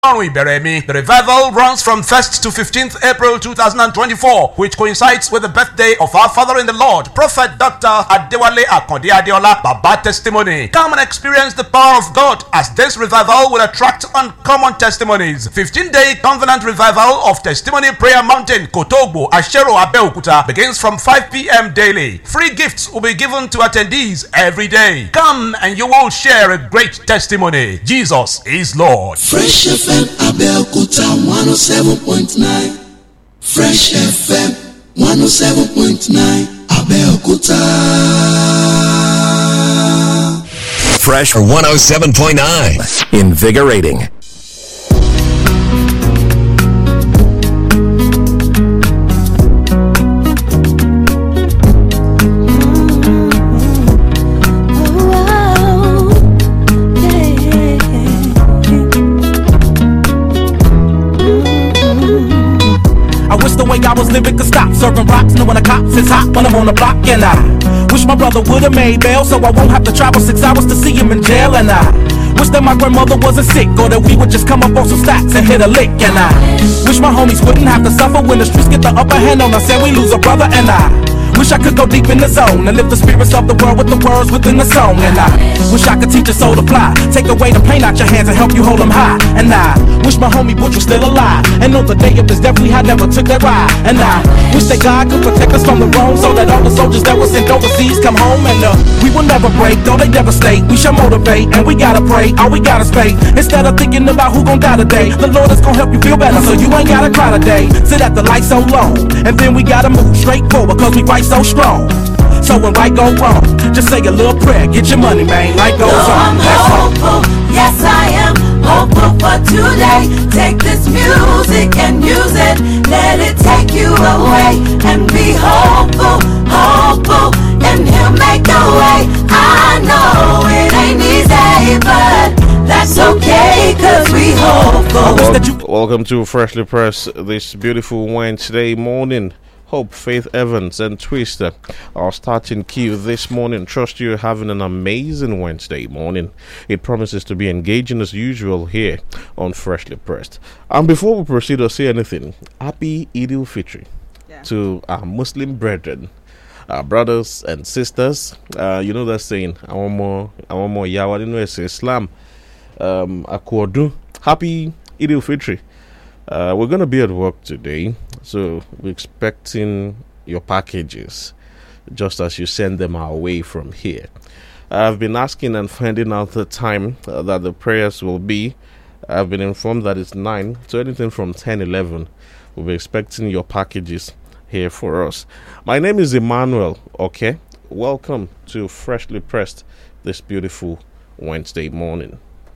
The revival runs from 1st to 15th April 2024, which coincides with the birthday of our Father in the Lord, Prophet Dr. Adewale Akonde Adeola, Baba Testimony. Come and experience the power of God as this revival will attract uncommon testimonies. 15-day Covenant Revival of Testimony Prayer Mountain, Kotogbo, Ashero, Abeokuta begins from 5 p.m. daily. Free gifts will be given to attendees every day. Come and you will share a great testimony. Jesus is Lord. Fresh FM Abeokuta 107.9. Fresh FM 107.9 Abeokuta. Fresh 107.9. Invigorating. I was living could stop serving rocks, knowing the cops is hot when I'm on the block. And I wish my brother would've made bail so I won't have to travel 6 hours to see him in jail. And I wish that my grandmother wasn't sick, or that we would just come up on some stacks and hit a lick. And I wish my homies wouldn't have to suffer when the streets get the upper hand on us and we lose a brother. And I wish I could go deep in the zone and lift the spirits of the world with the words within the song. And I wish I could teach a soul to fly, take away the pain out your hands and help you hold them high. And I wish my homie Butch was still alive and on the day of his death we had never took that ride. And I wish that God could protect us from the wrong, so that all the soldiers that were sent overseas come home. And we will never break, though they devastate. We shall motivate and we gotta pray, all we gotta spay. Instead of thinking about who gon' die today, the Lord is gon' help you feel better, so you ain't gotta cry today. Sit at the light so long, and then we gotta move straight forward, cause we fight so strong. So when right go wrong, just say a little prayer, get your money, man, life goes on. I'm hopeful, yes I am hopeful for today. Take this music and use it, let it take you away. And be hopeful, hopeful, and he'll make a way. I know it ain't easy, but that's okay, cause we hopeful. Welcome to Freshly Pressed this beautiful Wednesday morning. Hope, Faith Evans and Twister are starting queue this morning. Trust you're having an amazing Wednesday morning. It promises to be engaging as usual here on Freshly Pressed. And before we proceed or say anything, happy Eid al-Fitr to our Muslim brethren, our brothers and sisters. You know that saying, I want more yawa, you know it's Islam. Akwardu. Happy Eid al-Fitr. We're going to be at work today, so we're expecting your packages just as you send them our way from here. I've been asking and finding out the time that the prayers will be. I've been informed that it's 9, so anything from 10, 11, we'll be expecting your packages here for us. My name is Emmanuel, okay? Welcome to Freshly Pressed this beautiful Wednesday morning.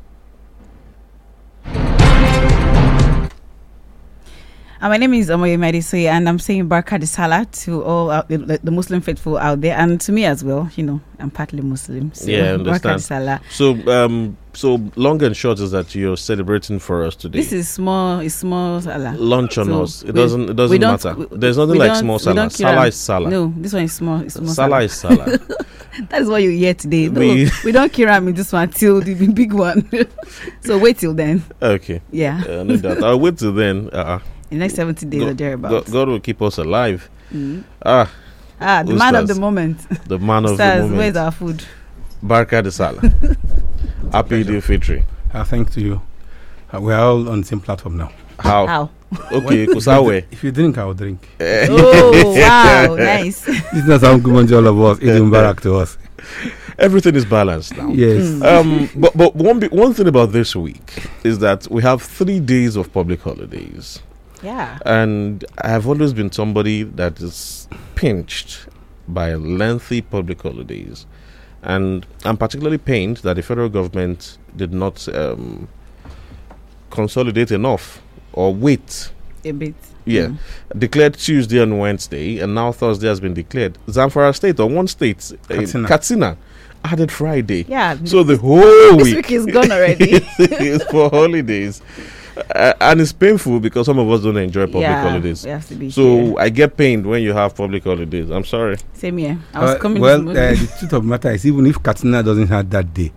My name is Omoye Medisui, and I'm saying Barka de Salah to all the Muslim faithful out there, and to me as well. You know, I'm partly Muslim. So yeah, I understand. Barka de Salah. So long and short is that you're celebrating for us today. This is small. It's small Salah. Lunch on us. It doesn't matter. There's nothing like small Salah. Salah is Salah. No, this one is small. It's small Salah is Salah. That is what you hear today. No, we don't kiram in this one till the big one. So wait till then. Okay. Yeah. No doubt. I'll wait till then. The next 70 days or thereabouts. God will keep us alive. The man of the moment. The man of Stars, the moment. where's our food? Barka de Salah. Happy Eid al-Fitr. Thanks to you. We're all on the same platform now. How? Okay, Kusawe. If you drink, I will drink. Oh, wow, nice. This does sound good to all of us. Eid Mubarak to us. Everything is balanced now. Yes. But one thing about this week is that we have 3 days of public holidays. Yeah. And I have always been somebody that is pinched by lengthy public holidays. And I'm particularly pained that the federal government did not consolidate enough or wait a bit. Yeah. Declared Tuesday and Wednesday, and now Thursday has been declared. Zamfara State, or one state, Katsina, added Friday. Yeah. So the whole this week is gone already. It's for holidays. And it's painful because some of us don't enjoy public holidays. We have to be so here. I get pained when you have public holidays. I'm sorry. Same here. I was coming. Well, the truth of the matter is, even if Katsina doesn't have that day,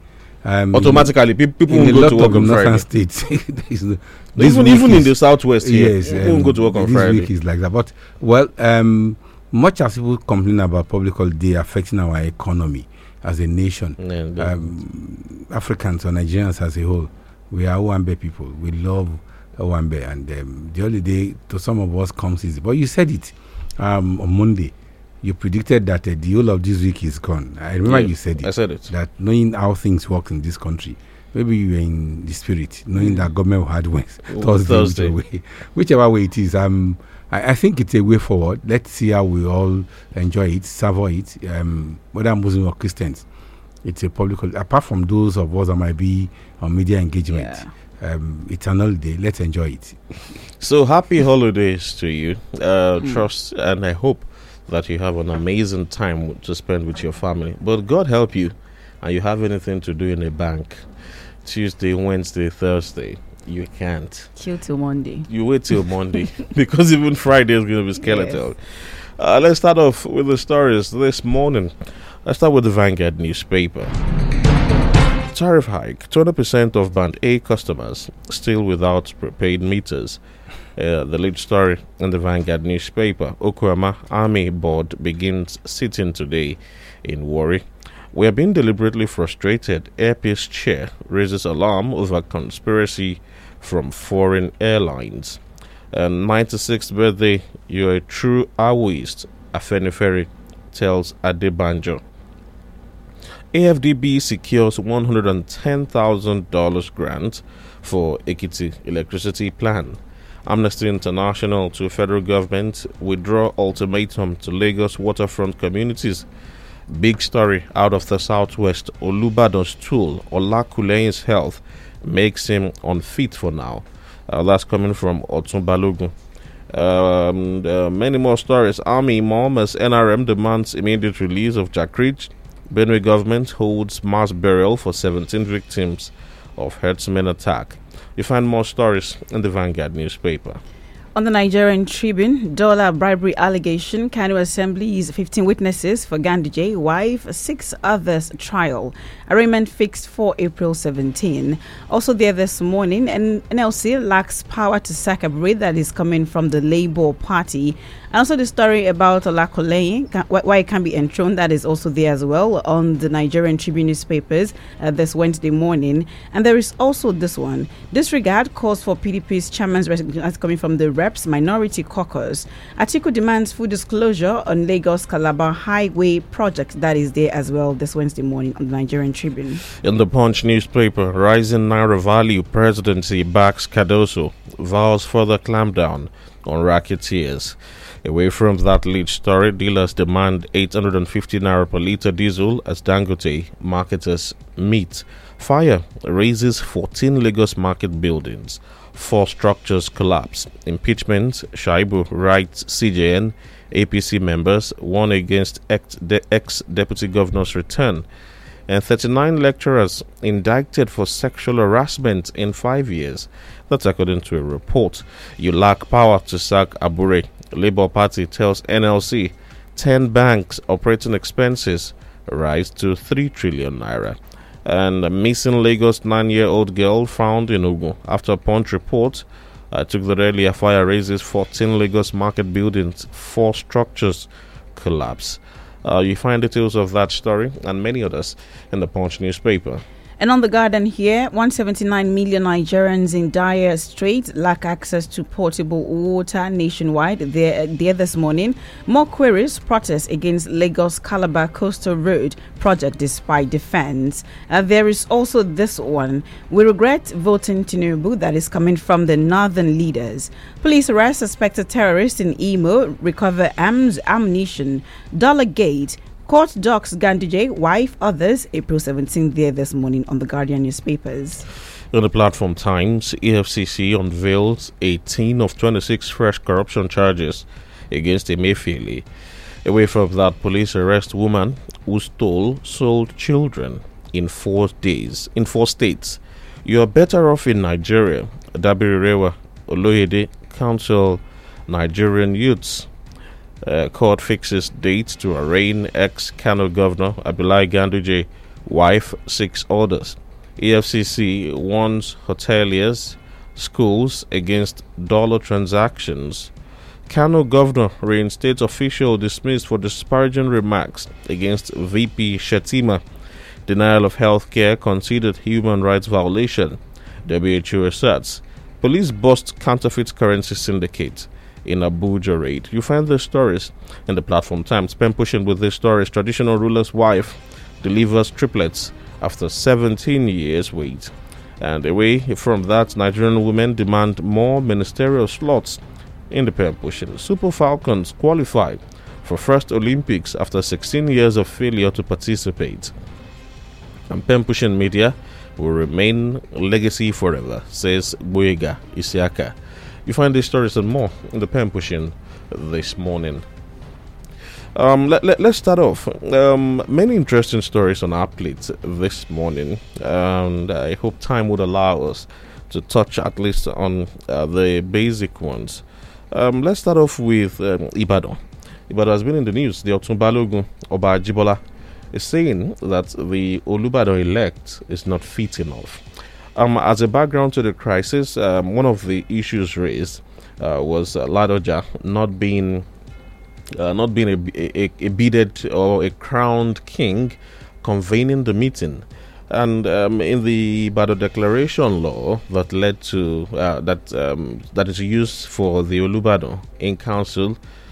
Automatically, people in won't a go lot to work of on Friday. northern states, Even in the southwest here, yes, people won't go to work on this Friday. week is like that. But much as people complain about public holiday affecting our economy as a nation, Africans or Nigerians as a whole, we are Owambe people. We love Owambe, and the holiday to some of us comes easy. But you said it on Monday. You predicted that the whole of this week is gone. I remember you said it. I said it. That knowing how things work in this country, maybe you were in the spirit, knowing that government will have wings Thursday. Whichever way it is. I think it's a way forward. Let's see how we all enjoy it, savor it. Whether Muslims or Christians, it's a public holiday. Apart from those of us that might be on media engagement, it's an holiday. Let's enjoy it. So happy holidays to you. Trust, and I hope that you have an amazing time to spend with your family. But God help you, and you have anything to do in a bank Tuesday, Wednesday, Thursday. You can't. Chill till Monday. You wait till Monday because even Friday is going to be skeletal. Yes. Let's start off with the stories this morning. Let's start with the Vanguard newspaper. Tariff hike. 20% of Band A customers still without prepaid meters. The lead story in the Vanguard newspaper. Okuama Army Board begins sitting today in Warri. We are being deliberately frustrated. Air Peace chair raises alarm over conspiracy from foreign airlines. 96th birthday, you're a true Awoist, Afenifere tells Adebanjo. AFDB secures $110,000 grant for Ekiti electricity plan. Amnesty International to federal government withdraw ultimatum to Lagos waterfront communities. Big story out of the southwest. Olubadan's tool, Olakulehin's health, makes him unfit for now. That's coming from Otun Balogun. Many more stories. Army Imam as NRM demands immediate release of Jack Ridge. Benue government holds mass burial for 17 victims of herdsmen attack. You find more stories in the Vanguard newspaper. On the Nigerian Tribune, dollar bribery allegation, Kano Assembly's 15 witnesses for Ganduje, wife, 6 others trial. Arraignment fixed for April 17. Also there this morning, NLC lacks power to sack a breed that is coming from the Labour Party. And also the story about Olakulehin, why it can be enthroned, that is also there as well on the Nigerian Tribune newspapers this Wednesday morning. And there is also this one. Disregard calls for PDP's chairman's resignation. That's coming from the Reps Minority Caucus. Atiku demands full disclosure on Lagos-Calabar Highway project. That is there as well this Wednesday morning on the Nigerian Tribune. In the Punch newspaper, rising Naira value, presidency backs Cardoso, vows further clampdown on racketeers. Away from that lead story, dealers demand 850 Naira per litre diesel as Dangote marketers meet. Fire raises 14 Lagos market buildings. 4 structures collapse. Impeachment, Shaibu writes CJN, APC members warn against ex-deputy governor's return. And 39 lecturers indicted for sexual harassment in 5 years. That's according to a report. You lack power to sack Abure. Labour Party tells NLC 10 banks operating expenses rise to 3 trillion naira. And a missing Lagos 9-year-old girl found in Ugu after a Punch report. Took the earlier fire raises 14 Lagos market buildings, 4 structures collapse. You find details of that story and many others in the Punch newspaper. And on the Guardian here, 179 million Nigerians in dire straits lack access to potable water nationwide. There this morning, more queries, protests against Lagos-Calabar Coastal Road project despite defense. There is also this one. We regret voting Tinubu, that is coming from the northern leaders. Police arrest suspected terrorists in Imo, recover arms, ammunition, Dollar Gate. Court docks Ganduje, wife, others, April 17th there this morning on the Guardian newspapers. On the Platform Times, EFCC unveils 18 of 26 fresh corruption charges against Emefiele. Away from that, police arrest woman who sold children in 4 states. You are better off in Nigeria. Dabiri Rewa Oloyede counsel Nigerian youths. Court fixes date to arraign ex-Kano governor Abdullahi Ganduje, wife, 6 others. EFCC warns hoteliers, schools against dollar transactions. Kano governor reinstates official dismissed for disparaging remarks against VP Shetima. Denial of health care considered human rights violation. WHO asserts. Police bust counterfeit currency syndicate in Abuja raid. You find the stories in the Platform Times. Pen pushing with these stories. Traditional ruler's wife delivers triplets after 17 years wait. And away from that, Nigerian women demand more ministerial slots in the pen pushing. Super Falcons qualify for first Olympics after 16 years of failure to participate. And pen pushing media will remain legacy forever, says Boyega Isiaka. You find these stories and more in the pen pushing this morning. Let's start off. Many interesting stories on our plate this morning, and I hope time would allow us to touch at least on the basic ones. Let's start off with Ibadan. Ibadan has been in the news. The Otun Balogun Oba Ajibola is saying that the Olubadan elect is not fit enough. As a background to the crisis, one of the issues raised was Ladoja not being a beaded or a crowned king convening the meeting. And in the Ibadan Declaration law that led to that is used for the Olubadan in council,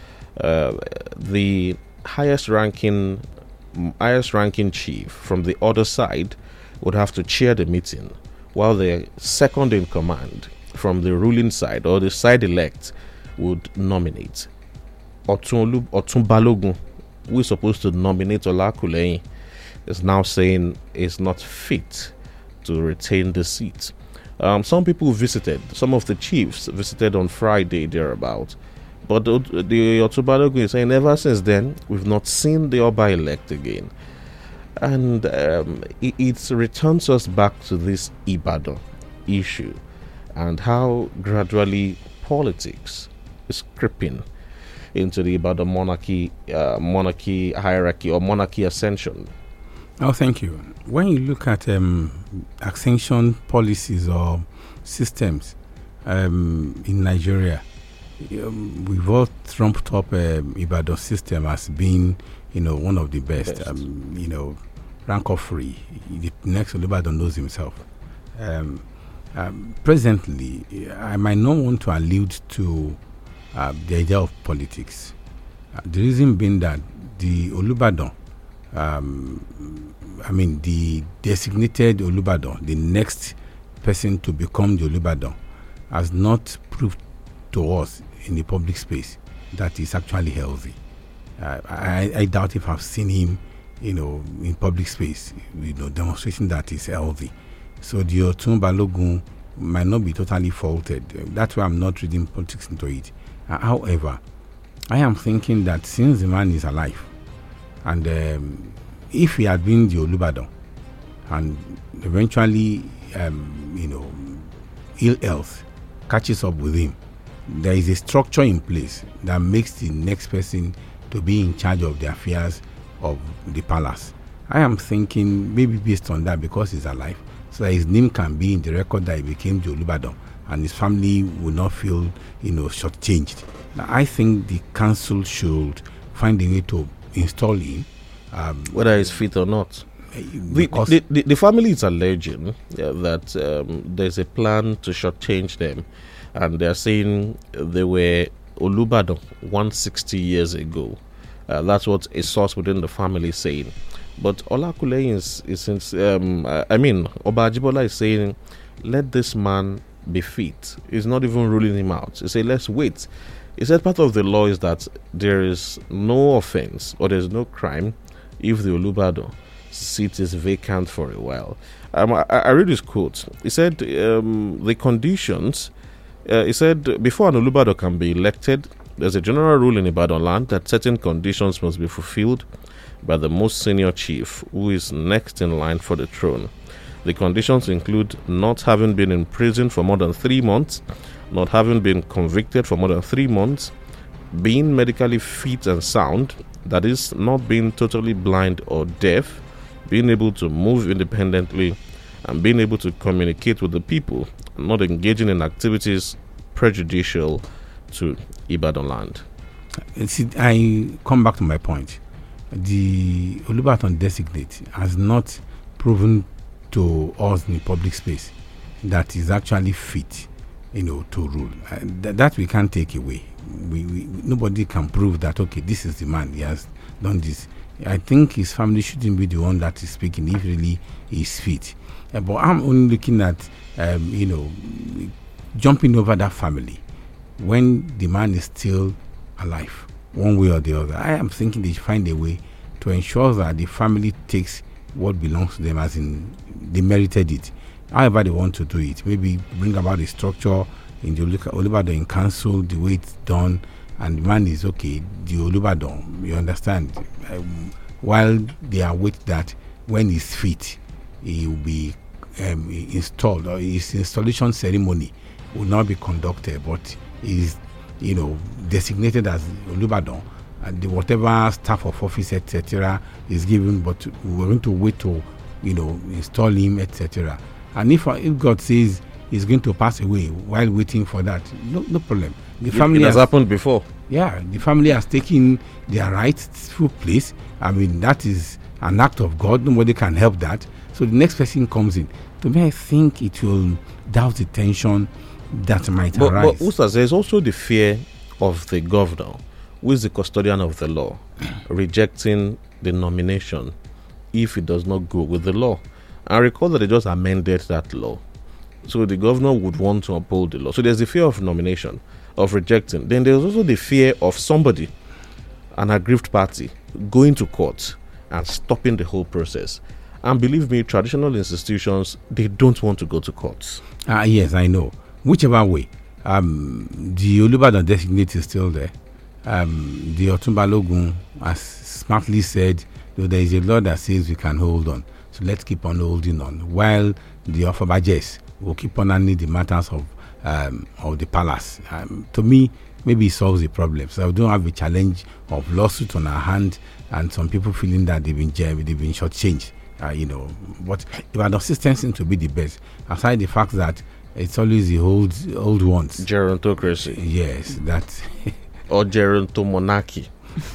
the highest ranking chief from the other side would have to chair the meeting, while the second in command from the ruling side or the side elect would nominate. Otun Balogun, who is supposed to nominate Olakuleyin, is now saying is not fit to retain the seat. Some people visited, some of the chiefs visited on Friday thereabout, but the Otun Balogun is saying ever since then we've not seen the Oba elect again, and it returns us back to this Ibadan issue and how gradually politics is creeping into the Ibadan monarchy hierarchy or monarchy ascension. Oh, thank you. When you look at ascension policies or systems in Nigeria, we've all trumped up Ibadan system as being, one of the best. Rank or free. The next Olubadan knows himself. Presently, I might not want to allude to the idea of politics. The reason being that the Olubadan, the designated Olubadan, the next person to become the Olubadan, has not proved to us in the public space that is actually healthy. I doubt if I've seen him, in public space, demonstrating that is healthy. So the Otun Balogun might not be totally faulted. That's why I'm not reading politics into it. However, I am thinking that since the man is alive, and if he had been the Olubadan, and eventually, ill health catches up with him, there is a structure in place that makes the next person to be in charge of the affairs of the palace. I am thinking maybe based on that, because he's alive, so that his name can be in the record that he became the Olubadan, and his family will not feel, shortchanged. Now, I think the council should find a way to install him, whether he's fit or not. The family is alleging that there's a plan to shortchange them, and they're saying they were Olubadan 160 years ago. That's what a source within the family is saying. But Olakuleyin Oba Ajibola is saying, let this man be fit. He's not even ruling him out. He said, let's wait. He said part of the law is that there is no offense or there's no crime if the Olubadan seat is vacant for a while. I read his quote. He said the conditions, he said before an Olubadan can be elected, there's a general rule in Ibadan land that certain conditions must be fulfilled by the most senior chief, who is next in line for the throne. The conditions include not having been in prison for more than 3 months, not having been convicted for more than 3 months, being medically fit and sound, that is, not being totally blind or deaf, being able to move independently, and being able to communicate with the people, not engaging in activities prejudicial to Ibadan land. See, I come back to my point. The Olubadan designate has not proven to us in the public space that is actually fit, to rule. That we can't take away. Nobody can prove that, okay, this is the man, he has done this. I think his family shouldn't be the one that is speaking if really he is fit. But I'm only looking at, jumping over that family when the man is still alive, one way or the other. I am thinking they should find a way to ensure that the family takes what belongs to them, as in they merited it. However they want to do it, maybe bring about a structure in the Olubadan council, the way it's done, and the man is okay, the Olubadan, you understand, while they await that when he's fit, he will be installed, or his installation ceremony will not be conducted, but is designated as Olubadan, and whatever staff of office etc. is given, but we're going to wait to install him etc. And if God says he's going to pass away while waiting for that, no problem. The family has happened before. Yeah, the family has taken their rightful place. I mean, that is an act of God. Nobody can help that. So the next person comes in. To me, I think it will douse the tension that might arise. But Usta, there's also the fear of the governor, who is the custodian of the law, rejecting the nomination if it does not go with the law. I recall that they just amended that law. So the governor would want to uphold the law. So there's the fear of nomination, of rejecting. Then there's also the fear of somebody, an aggrieved party, going to court and stopping the whole process. And believe me, traditional institutions, they don't want to go to courts. Yes, I know. Whichever way, the Olubadan designate is still there. The Otumba Logun has smartly said, there is a law that says we can hold on. So let's keep on holding on. While the Ofabajes will keep on handling the matters of the palace. To me, maybe it solves the problem. So we don't have a challenge of lawsuit on our hand, and some people feeling that they've been shortchanged. But Ibadan system seems to be the best. Aside the fact that it's always the old ones. Gerontocracy. Yes, that. Or gerontomonarchy.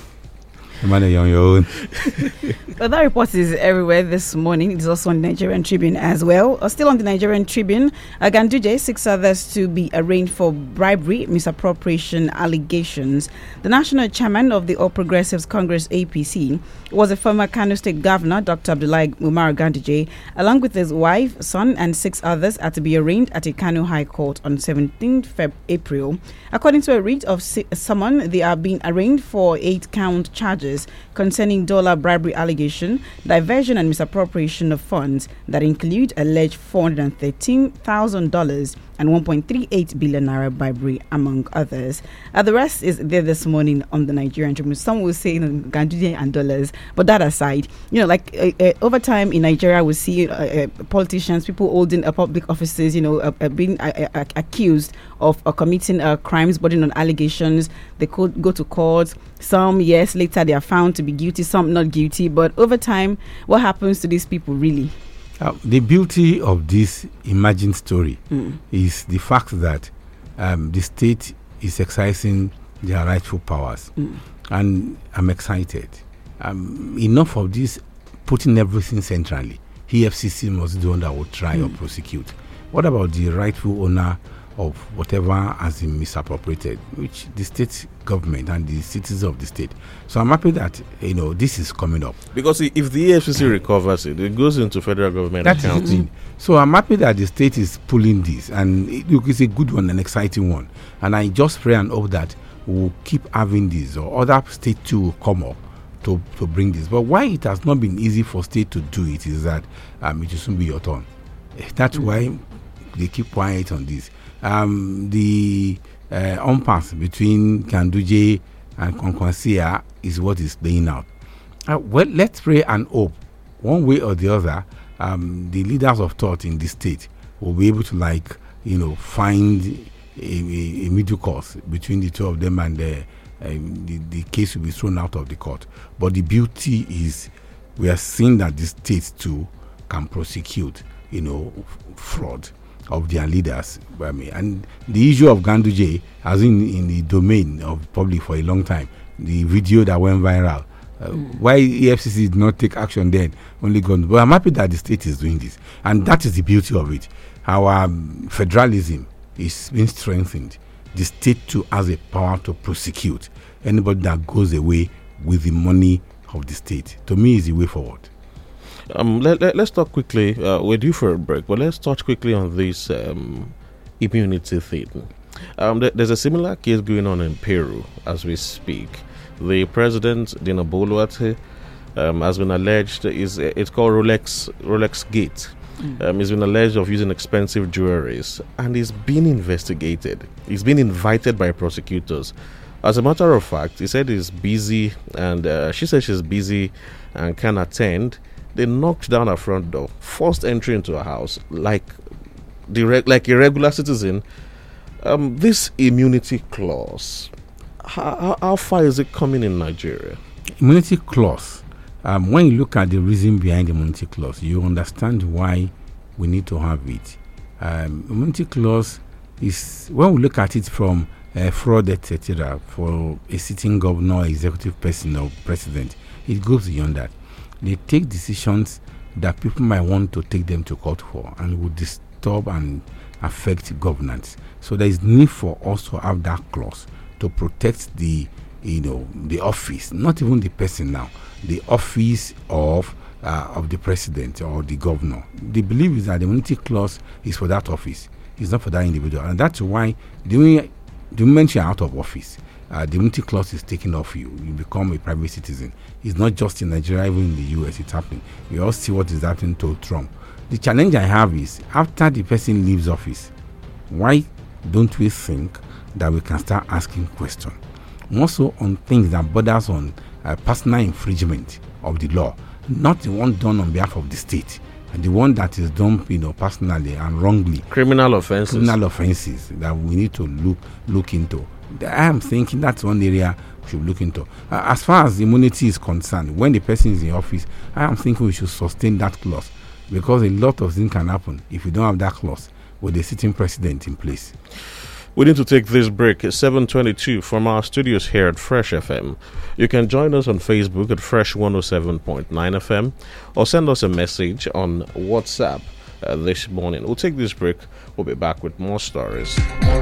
Man, you're on your own. But that report is everywhere this morning. It's also on the Nigerian Tribune as well. Still on the Nigerian Tribune, Ganduje, 6 others to be arraigned for bribery, misappropriation allegations. The national chairman of the All Progressives Congress, APC, was a former Kano State Governor, Dr. Abdullahi Umar Ganduje, along with his wife, son, and 6 others are to be arraigned at a Kano High Court on 17th April. According to a writ of summon, they are being arraigned for 8-count charges concerning dollar bribery allegation, diversion and misappropriation of funds that include alleged $413,000 and 1.38 billion naira bribery, among others. The rest is there this morning on the Nigerian Tribune. Some will say Ganduje and dollars, but that aside, over time in Nigeria, we see politicians, people holding public offices, being accused of committing crimes, bordering on allegations. They could go to court. Some, yes, later they are found to be guilty, some not guilty. But over time, what happens to these people really? The beauty of this emerging story is the fact that the state is exercising their rightful powers. And I'm excited. Enough of this putting everything centrally. EFCC must be the one that will try or prosecute. What about the rightful owner of whatever has been misappropriated, which the state government and the citizens of the state? So I'm happy that this is coming up, because if the EFCC recovers it, it goes into federal government accounts. So I'm happy that the state is pulling this, and it's a good one, an exciting one. And I just pray and hope that we'll keep having this, or other states too will come up to bring this. But why it has not been easy for state to do it is that it will soon be your turn. That's why they keep quiet on this. The impasse between Ganduje and Kwankwasia is what is playing out. Well, let's pray and hope, one way or the other, the leaders of thought in the state will be able to find a middle course between the two of them, and the case will be thrown out of the court. But the beauty is we are seeing that the state too can prosecute fraud of their leaders. I mean, and the issue of Ganduje has been in the domain of public for a long time. The video that went viral. Why EFCC did not take action then? Only God. But I'm happy that the state is doing this, and that is the beauty of it. Our federalism is being strengthened. The state too has a power to prosecute anybody that goes away with the money of the state. To me, is the way forward. Let's talk quickly. We're due for a break, but let's touch quickly on this immunity thing. There's a similar case going on in Peru as we speak. The president, Dina Boluarte, has been alleged, it's called Rolex Gate. He's been alleged of using expensive jewelries, and he's been investigated. He's been invited by prosecutors. As a matter of fact, he said he's busy, and she said she's busy and can't attend. They knocked down her front door, forced entry into her house, like a regular citizen. This immunity clause, how far is it coming in Nigeria? Immunity clause. When you look at the reason behind the immunity clause, you understand why we need to have it. Immunity clause is, when we look at it from fraud, etc., for a sitting governor, executive person, or president, it goes beyond that. They take decisions that people might want to take them to court for, and would disturb and affect governance. So there is need for us to have that clause to protect the office, not even the person now, the office of the president or the governor. The belief is that the immunity clause is for that office, it's not for that individual, and that's why the moment you're out of office, the immunity clause is taken off you. You become a private citizen. It's not just in Nigeria, even in the US, it's happening. We all see what is happening to Trump. The challenge I have is, after the person leaves office, why don't we think that we can start asking questions? More so on things that borders on personal infringement of the law, not the one done on behalf of the state, and the one that is done, personally and wrongly. Criminal offenses that we need to look into. I am thinking that's one area we should look into. As far as immunity is concerned, when the person is in office, I am thinking we should sustain that clause, because a lot of things can happen if we don't have that clause with the sitting president in place. We need to take this break at 7:22 from our studios here at Fresh FM. You can join us on Facebook at Fresh 107.9 FM, or send us a message on WhatsApp this morning. We'll take this break. We'll be back with more stories.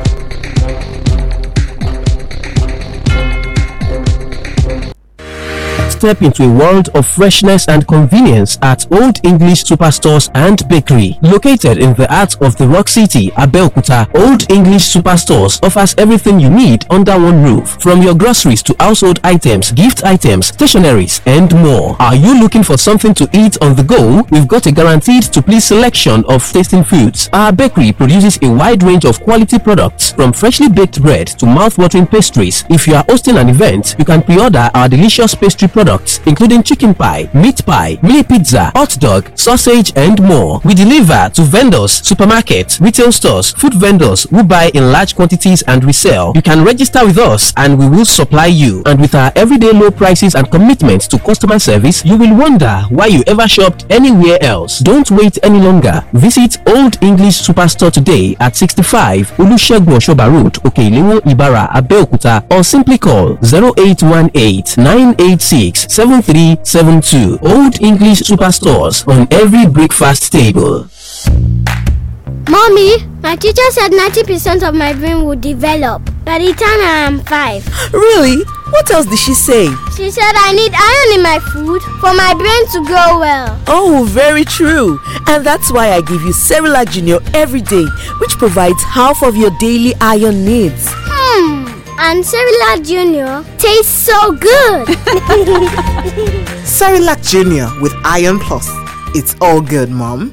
Step into a world of freshness and convenience at Old English Superstores and Bakery. Located in the heart of the Rock City, Abeokuta, Old English Superstores offers everything you need under one roof, from your groceries to household items, gift items, stationeries, and more. Are you looking for something to eat on the go? We've got a guaranteed to please selection of tasting foods. Our bakery produces a wide range of quality products, from freshly baked bread to mouth-watering pastries. If you are hosting an event, you can pre-order our delicious pastry products, including chicken pie, meat pie, mini pizza, hot dog, sausage, and more. We deliver to vendors, supermarkets, retail stores, food vendors who buy in large quantities and resell. You can register with us and we will supply you. And with our everyday low prices and commitment to customer service, you will wonder why you ever shopped anywhere else. Don't wait any longer. Visit Old English Superstore today at 65 Olusegun Oshoba Road, Okelewo, Ibara, Abeokuta, or simply call 0818 986 7372. Old English Superstores, on every breakfast table. Mommy, my teacher said 90% of my brain will develop by the time I am 5. Really? What else did she say? She said I need iron in my food for my brain to grow well. Oh, very true. And that's why I give you Cerelac Junior every day, which provides half of your daily iron needs. And Cerelac Junior tastes so good. Cerelac Junior with Iron Plus. It's all good, Mom.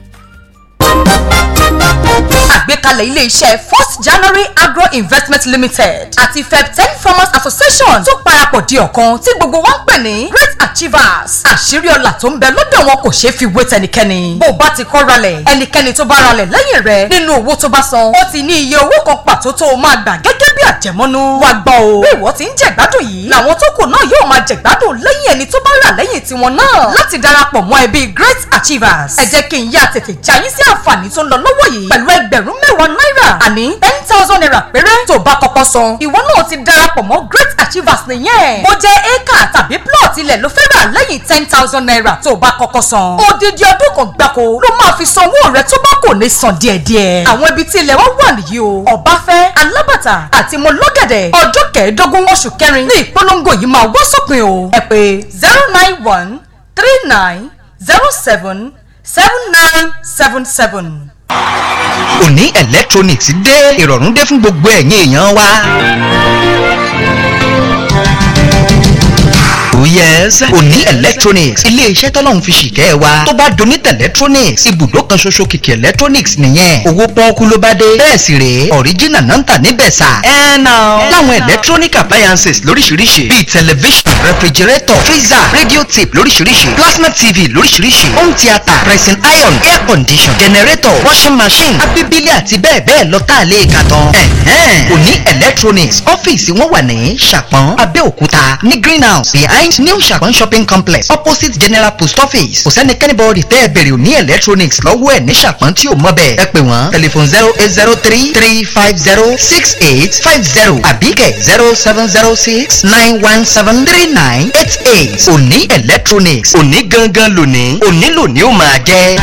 Àgbékalẹ̀ ilé-iṣẹ́ First January Agro Investment Limited àti Feb10 Farmers Association tó parapọ̀ di ọ̀kan tí gbogbo wọn ń pè ní Great Achievers. Àṣírí ọlá tó ń bẹ lọ́dọ̀ wọn kò ṣeé fi wé tẹnikẹ́ni. Bó bá ti kọ́ ralẹ̀, ẹnikẹ́ni tó bá ralẹ̀ lẹ́yìn rẹ̀ nínú owó tó bá san, ó ti ní iye owó kan pàtó tó máa gbà gẹ́gẹ́ bí àjẹmọ́nú. wá gbọ́ o bí ìwọ ti ń jẹ̀gbádùn yìí làwọn tó kù náà yóò máa jẹ̀gbádùn lẹ́yìn ẹni tó bá rà lẹ́yìn tiwọn náà. láti darapọ̀ mọ́ ẹbí Great Achievers ẹ jẹ́ kí n yá tètè já yín sí àǹfààní tó ń lọ lọ́wọ́ yìí pẹ̀lú ẹgbẹ̀rún 10,000 náírà àní 10,000 naira péré tó bá kọ́kọ́ san. ìwọ náà ti darapọ̀ mọ́ Great Achievers nìyẹn. bó jẹ́ éékà tàbí plot ilẹ̀ ló fẹ́ rà lẹ́yìn 10,000 naira tó bá kọ́kọ́ san. odidi ọdún kan gbáko ló máa fi sanwó rẹ tó bá kò ní san díẹ̀díẹ̀. àwọn ibi tí ilẹ̀ wa wà nìyí o Ọbáfẹ́, Alábàtà àti Mọ́lọ́gẹ̀dẹ̀. ọjọ́ kẹẹ̀ẹ́dógún oṣù kẹrin ní ìpolongo yìí máa wá sópin o. ẹ pè 091 39 07 7977. Òní electronics dé, ìrọ̀rùn dé fún gbogbo ẹ̀yin èèyàn wa. Yes, Òní electronics ilé-iṣẹ́ tọ́lọ́run fi ṣìkẹ́ wa tó bá donate electronics ibùdó kan ṣoṣo kìkì electronics nìyẹn. owó pọ́ọ́kú ló bá dé. bẹ́ẹ̀ sì rèé original náà ń tà níbẹ̀ sà. láwọn electronic appliances lóríṣiríṣi bíi television, refrigerator, freezer, radio tape lóríṣiríṣi, plasma tv lóríṣiríṣi, home theatre, pressing iron, air condition, generator, washing machine, abibili àti bẹ́ẹ̀ bẹ́ẹ̀ lọ tá a lè kà tán. Òní electronics ọ́fíìsì wọn wà ní Ṣàpọ́n, Abẹ́òkúta ní greenhouse behind New Ṣàpọ́n shopping complex opposite general post office. kò sẹ́ni kẹ́nìbọ̀dì tẹ́ ẹ bèrè Òní electronics lọ́wọ́ ẹ̀ ní Ṣàpọ́n tí ò mọ̀ bẹ́ẹ̀. ẹ pè wọ́n tẹlifon 08033506850 àbíkẹ́ 0706917398. Òní electronics, òní gangan lónìí, òní lónìí ó máa jẹ́.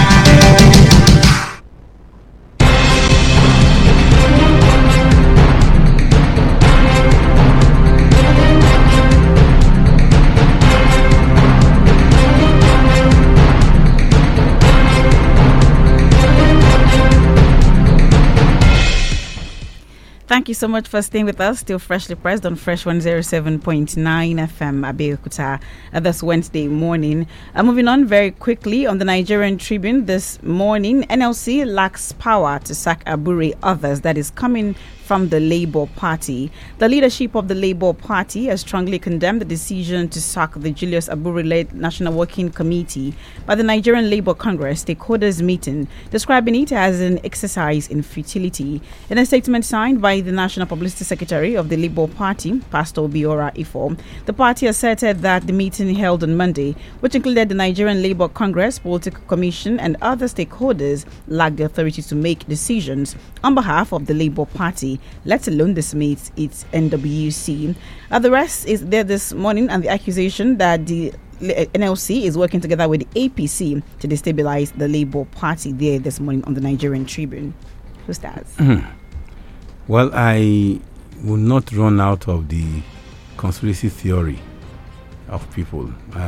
Thank you so much for staying with us. Still freshly pressed on Fresh 107.9 FM Abeokuta this Wednesday morning. Moving on very quickly on the Nigerian Tribune this morning, NLC lacks power to sack Abure others. That is coming from the Labour Party. The leadership of the Labour Party has strongly condemned the decision to sack the Julius Abure-led National Working Committee by the Nigerian Labour Congress stakeholders meeting, describing it as an exercise in futility. In a statement signed by the National Publicity Secretary of the Labour Party, Pastor Biora Ifo, the party asserted that the meeting held on Monday, which included the Nigerian Labour Congress, Political Commission and other stakeholders, lacked the authority to make decisions on behalf of the Labour Party, let alone dismiss its NWC. The rest is there this morning, and the accusation that the NLC is working together with the APC to destabilize the Labour Party there this morning on the Nigerian Tribune. Who starts? Well, I will not run out of the conspiracy theory of people.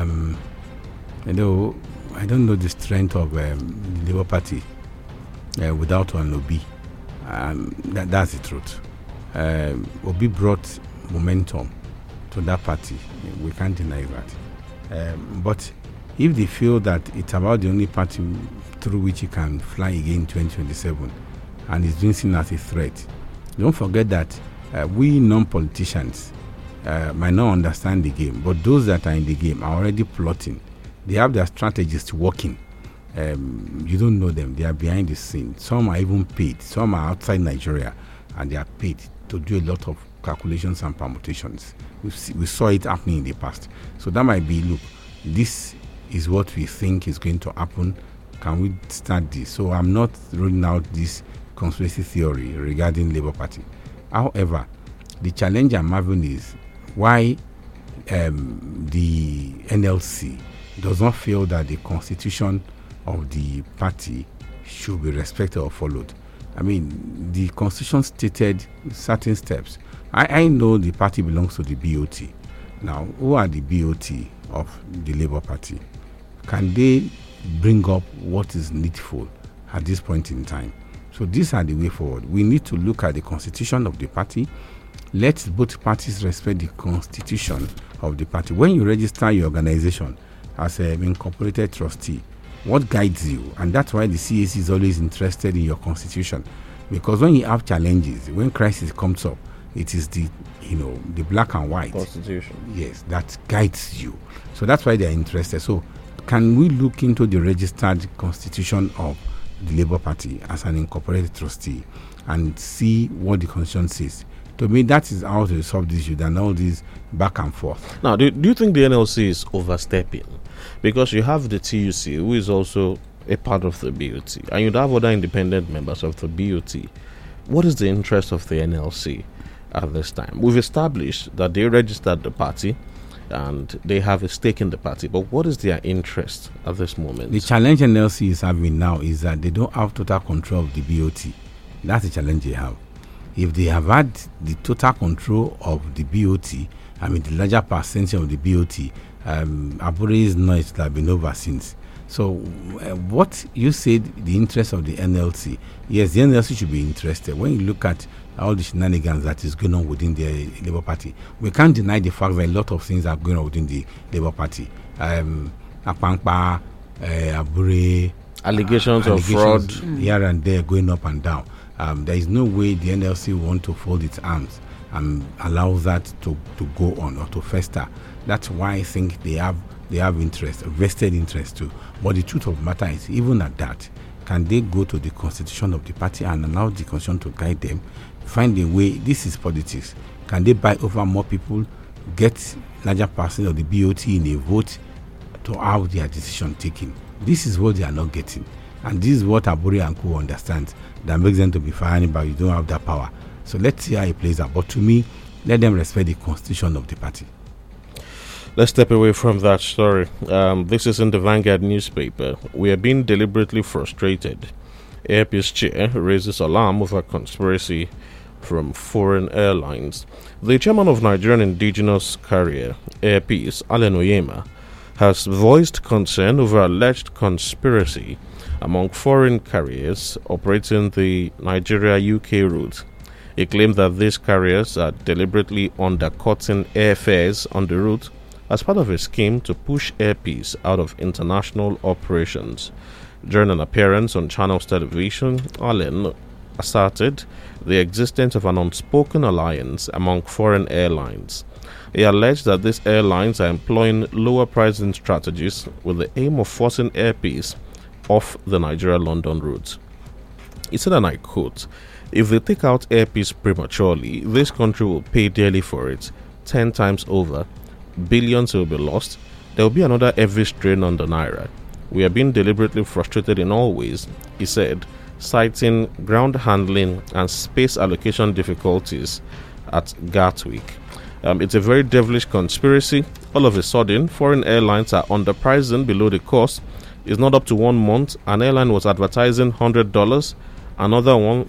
Though I don't know the strength of the Labour Party without an Obi. That's the truth. Obi brought momentum to that party. We can't deny that. But if they feel that it's about the only party through which he can fly again in 2027 and is being seen as a threat, don't forget that we non-politicians might not understand the game, but those that are in the game are already plotting. They have their strategists working. You don't know them. They are behind the scenes. Some are even paid. Some are outside Nigeria, and they are paid to do a lot of calculations and permutations. We saw it happening in the past. So that might be, look, this is what we think is going to happen. Can we start this? So I'm not ruling out this conspiracy theory regarding Labour Party. However, the challenge I'm having is why the NLC does not feel that the constitution of the party should be respected or followed. I mean, the constitution stated certain steps. I know the party belongs to the BOT. Now, who are the BOT of the Labour Party? Can they bring up what is needful at this point in time? So these are the way forward. We need to look at the constitution of the party. Let both parties respect the constitution of the party. When you register your organization as an incorporated trustee, what guides you? And that's why the CAC is always interested in your constitution, because when you have challenges, when crisis comes up, it is the black and white constitution, yes, that guides you. So that's why they are interested. So can we look into the registered constitution of the Labour Party as an incorporated trustee and see what the constitution says? To me, that is how to solve this issue than all this back and forth. Now, do you think the NLC is overstepping? Because you have the TUC, who is also a part of the BOT, and you'd have other independent members of the BOT. What is the interest of the NLC at this time? We've established that they registered the party and they have a stake in the party, but what is their interest at this moment? The challenge NLC is having now is that they don't have total control of the BOT. That's the challenge they have. If they have had the total control of the BOT, the larger percentage of the BOT, Abure's noise that have been over since. So, what you said, the interest of the NLC, yes, the NLC should be interested. When you look at all the shenanigans that is going on within the Labour Party, we can't deny the fact that a lot of things are going on within the Labour Party. Akpankpa, Abure, allegations of fraud here and there, going up and down. There is no way the NLC want to fold its arms and allow that to go on or to fester. That's why I think they have interest, vested interest too. But the truth of the matter is, even at that, can they go to the constitution of the party and allow the constitution to guide them? Find a way. This is politics. Can they buy over more people, get larger percent of the BOT in a vote to have their decision taken? This is what they are not getting. And this is what Abure and Co understand, that makes them to be firing, but you don't have that power. So let's see how it plays out. But to me, let them respect the constitution of the party. Let's step away from that story. This is in the Vanguard newspaper. We are being deliberately frustrated. Airpeace chair raises alarm over conspiracy from foreign airlines. The chairman of Nigerian indigenous carrier, Airpeace, Allen Oyema, has voiced concern over alleged conspiracy among foreign carriers operating the Nigeria-UK route. He claimed that these carriers are deliberately undercutting airfares on the route as part of a scheme to push Airpeace out of international operations. During an appearance on Channels Television, Allen asserted the existence of an unspoken alliance among foreign airlines. He alleged that these airlines are employing lower pricing strategies with the aim of forcing Airpeace off the Nigeria-London route. He said, and I quote, "If they take out Airpeace prematurely, this country will pay dearly for it, 10 times over. Billions will be lost. There will be another heavy strain on the Naira. We are being deliberately frustrated in all ways," he said, citing ground handling and space allocation difficulties at Gatwick. It's a very devilish conspiracy. All of a sudden, foreign airlines are underpricing below the cost. It's not up to 1 month. An airline was advertising $100, another one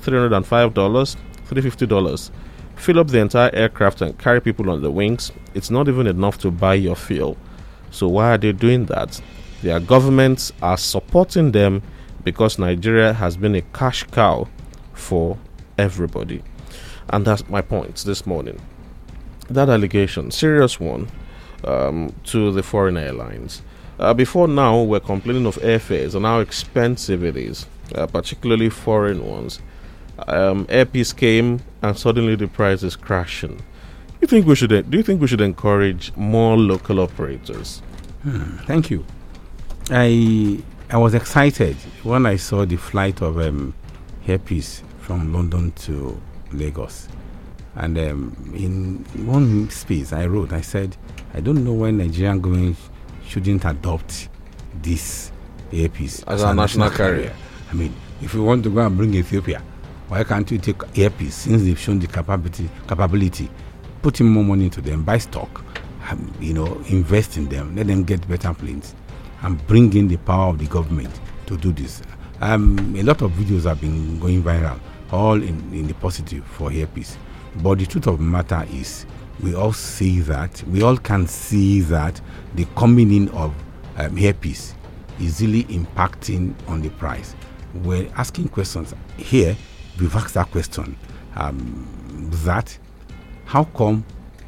$305, $350. Fill up the entire aircraft and carry people on the wings. It's not even enough to buy your fuel. So why are they doing that? Their governments are supporting them because Nigeria has been a cash cow for everybody. And that's my point this morning. That allegation, serious one, to the foreign airlines. Before now, we're complaining of airfares and how expensive it is, particularly foreign ones. Airpeace came and suddenly the price is crashing. Do you think we should encourage more local operators? Thank you. I was excited when I saw the flight of Airpeace from London to Lagos. And in one space I said, I don't know why Nigerian government shouldn't adopt this Airpeace as a national carrier. I mean, if we want to go and bring Ethiopia, why can't we take Airpeace since they've shown the capability, put in more money into them, buy stock, invest in them, let them get better planes, and bring in the power of the government to do this. A lot of videos have been going viral, all in the positive for Airpeace. But the truth of the matter is, we all can see that the coming in of Airpeace is really impacting on the price. We're asking questions here. We've asked that question, that how come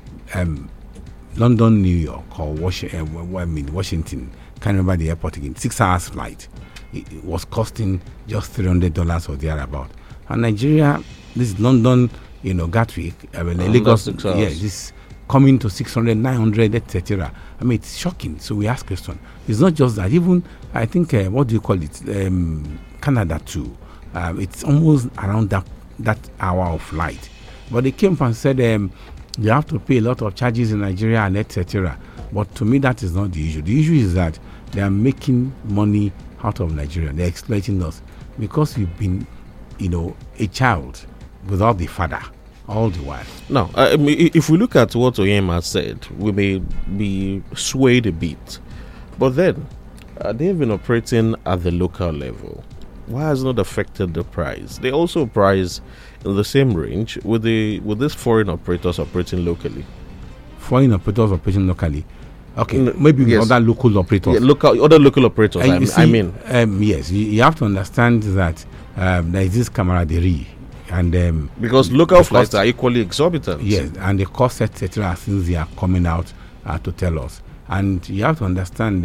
London, New York, or Washington, can't remember the airport again, 6 hours flight, it was costing just $300 or thereabout. And Nigeria, this London, Gatwick, Lagos, this coming to 600, 900, etc. I mean, it's shocking. So we ask question. It's not just that. Even, I think, what do you call it? Canada too. It's almost around that hour of flight. But they came and said you have to pay a lot of charges in Nigeria and etc. But to me, that is not the issue. The issue is that they are making money out of Nigeria. They're exploiting us because we've been, a child without the father all the while. Now, if we look at what Oyema said, we may be swayed a bit. But then, they've been operating at the local level. Why has it not affected the price? They also price in the same range with these foreign operators operating locally. Foreign operators operating locally. Okay, maybe yes. Other local operators. Yeah, other local operators. Yes, you have to understand that there is this camaraderie, and because local flights are equally exorbitant. Yes, and the cost, etc., since they are coming out to tell us, and you have to understand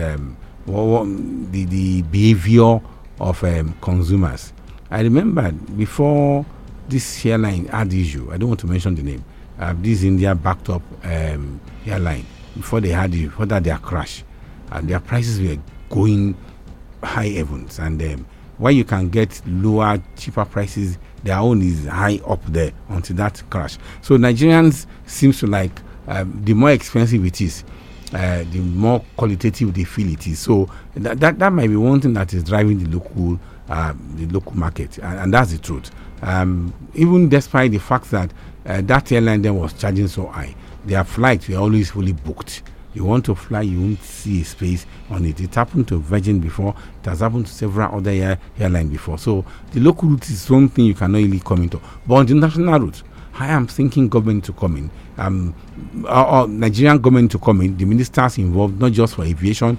the behavior of consumers. I remember before this airline had the issue. I don't want to mention the name. This India backed up airline. Before their crash, and their prices were going high heavens, and where you can get lower, cheaper prices, their own is high up there until that crash. So Nigerians seems to like the more expensive it is, the more qualitative they feel it is. So that might be one thing that is driving the local market, and that's the truth. Even despite the fact that that airline then was charging so high, their flights were always fully booked. You want to fly, you won't see a space on it. It happened to Virgin before. It has happened to several other airlines before. So the local route is something you cannot really come into. But on the national route, I am thinking government to come in. Nigerian government to come in. The ministers involved, not just for aviation,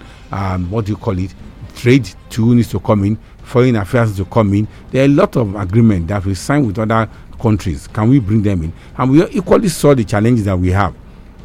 trade too needs to come in. Foreign affairs to come in. There are a lot of agreements that we sign with other countries. Can we bring them in? And we equally saw the challenges that we have.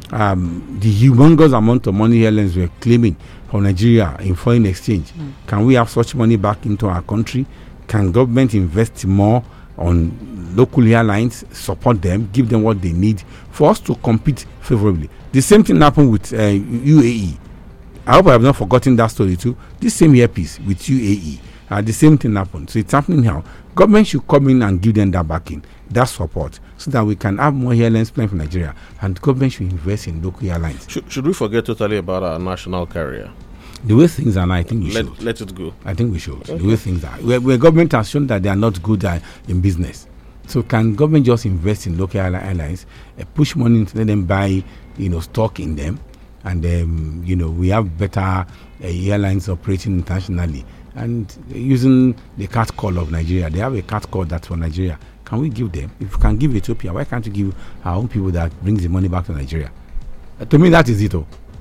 The humongous amount of money airlines were claiming from Nigeria in foreign exchange. Can we have such money back into our country? Can government invest more on local airlines, support them, give them what they need for us to compete favorably? The same thing happened with UAE. I hope I have not forgotten that story too. This same earpiece with UAE. The same thing happened. So it's happening now. Government should come in and give them that backing, that support, so that we can have more airlines flying from Nigeria, and government should invest in local airlines. Should we forget totally about our national carrier? The way things are now, I think we should. Let it go. I think we should. Okay. The way things are. Where government has shown that they are not good in business. So can government just invest in local airlines, push money into them, buy stock in them, and we have better airlines operating internationally. And using the cat call of Nigeria, they have a cat call that's for Nigeria. Can we give them? If we can give Ethiopia, why can't we give our own people that brings the money back to Nigeria? To me, that is it.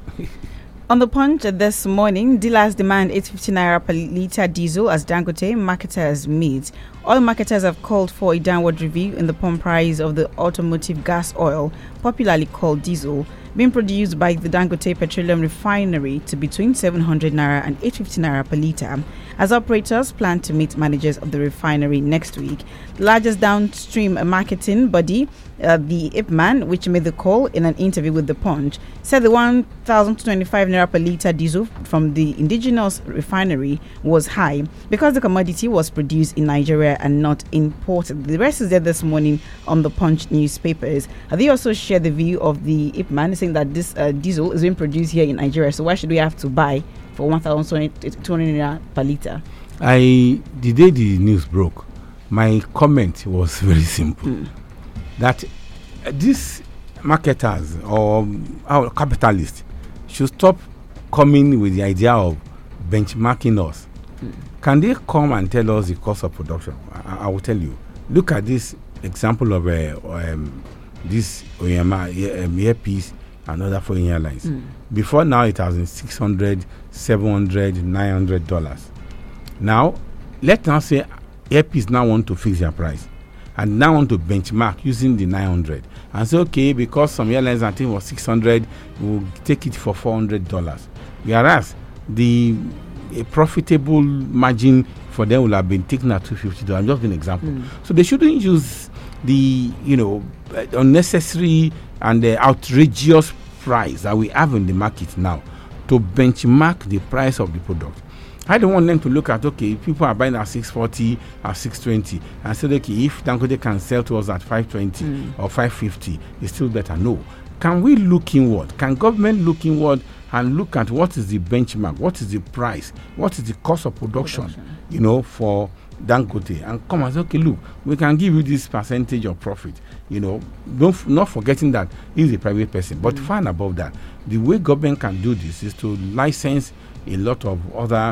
On the Punch this morning, dealers demand 850 naira per litre diesel as Dangote marketers meet. Oil marketers have called for a downward review in the pump price of the automotive gas oil, popularly called diesel, being produced by the Dangote Petroleum Refinery to between 700 naira and 850 naira per litre, as operators plan to meet managers of the refinery next week. The largest downstream marketing body, the IPMAN, which made the call in an interview with The Punch, said the 1,025 naira per litre diesel from the indigenous refinery was high because the commodity was produced in Nigeria and not imported. The rest is there this morning on The Punch newspapers. They also share the view of the IPMAN, saying that this diesel is being produced here in Nigeria, so why should we have to buy for 1,200 naira per litre? The day the news broke, my comment was very simple. That these marketers or our capitalists should stop coming with the idea of benchmarking us. Can they come and tell us the cost of production? I will tell you. Look at this example of this earpiece and other foreign airlines. Before now, it has been $600, $700, $900. Now, let's now say earpiece now want to fix their price and now want to benchmark using the 900 and say, okay, because some airlines I think was 600, we'll take it for $400. Whereas the profitable margin for them will have been taken at $250. I'm just giving an example. So they shouldn't use the unnecessary and the outrageous price that we have in the market now to benchmark the price of the product. I don't want them to look at, okay, people are buying at 640, at 620, and say, okay, if Dangote can sell to us at 520 or 550, it's still better. No. Can we look inward? Can government look inward and look at what is the benchmark, what is the price, what is the cost of production. For Dangote, and come and say, okay, look, we can give you this percentage of profit. Not forgetting that he's a private person, but far and above that, the way government can do this is to license a lot of other,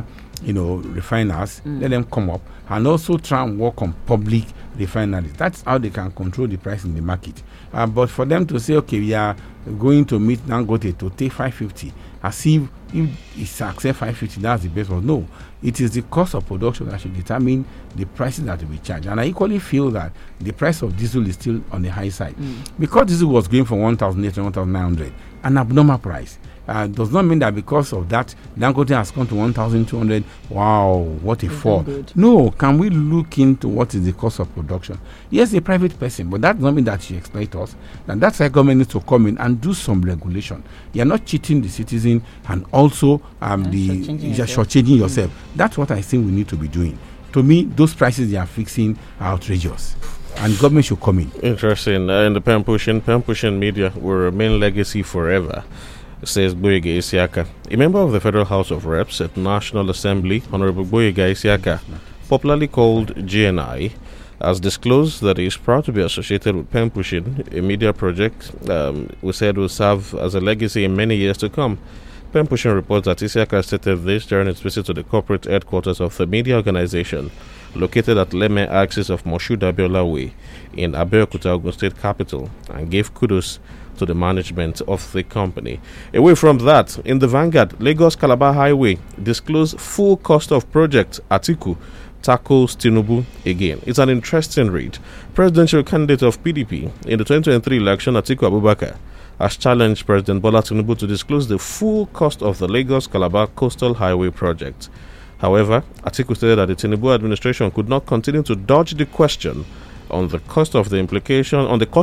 refiners, let them come up, and also try and work on public refineries. That's how they can control the price in the market. But for them to say, okay, we are going to meet Dangote to take 550, as if it's accept 550, that's the best one. No, it is the cost of production that should determine the prices that will be charged. And I equally feel that the price of diesel is still on the high side. Because diesel was going from 1,800 to 1,900, an abnormal price. Does not mean that because of that, Dangote has come to 1,200. Wow, what a fall. No, can we look into what is the cost of production? Yes, a private person, but that does not mean that you exploit us. And that's why government needs to come in and do some regulation. You are not cheating the citizen and also shortchanging yourself. That's what I think we need to be doing. To me, those prices they are fixing are outrageous. And government should come in. Interesting. In the pen pushing media will remain legacy forever, says Boyega Isiaka. A member of the Federal House of Reps at National Assembly, Honorable Boyega Isiaka, popularly called GNI, has disclosed that he is proud to be associated with Pen Pushing, a media project we said will serve as a legacy in many years to come. Pen Pushing reports that Isiaka stated this during its visit to the corporate headquarters of the media organization, located at Leme axis of Moshood Abiola Way in Abeokuta, Ogun State capital, and gave kudos to the management of the company. Away from that, in the Vanguard, Lagos-Calabar Highway disclosed full cost of project. Atiku tackles Tinubu again. It's an interesting read. Presidential candidate of PDP in the 2023 election, Atiku Abubakar, has challenged President Bola Tinubu to disclose the full cost of the Lagos-Calabar Coastal Highway project. However, Atiku stated that the Tinubu administration could not continue to dodge the question on the cost implication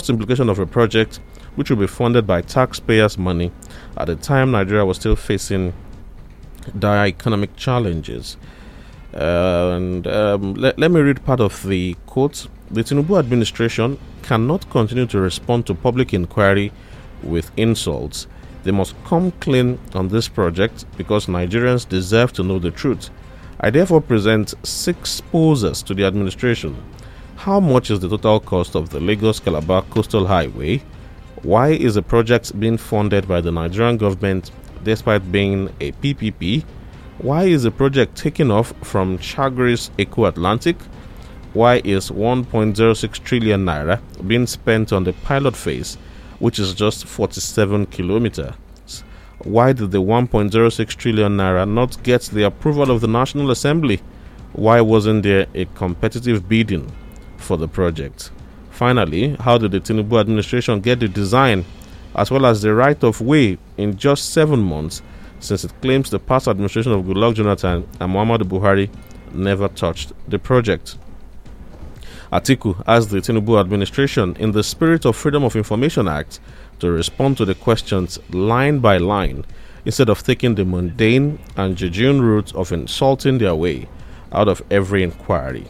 of a project which will be funded by taxpayers' money at the time Nigeria was still facing dire economic challenges. Let me read part of the quote. The Tinubu administration cannot continue to respond to public inquiry with insults. They must come clean on this project because Nigerians deserve to know the truth. I therefore present 6 poses to the administration. How much is the total cost of the Lagos-Calabar Coastal Highway? Why is the project being funded by the Nigerian government despite being a PPP? Why is the project taking off from Chagres Eco Atlantic? Why is 1.06 trillion naira being spent on the pilot phase, which is just 47 kilometers? Why did the 1.06 trillion naira not get the approval of the National Assembly? Why wasn't there a competitive bidding for the project? Finally, how did the Tinubu administration get the design as well as the right of way in just 7 months, since it claims the past administration of Goodluck Jonathan and Muhammadu Buhari never touched the project? Atiku asked the Tinubu administration, in the spirit of Freedom of Information Act, to respond to the questions line by line instead of taking the mundane and jejune route of insulting their way out of every inquiry.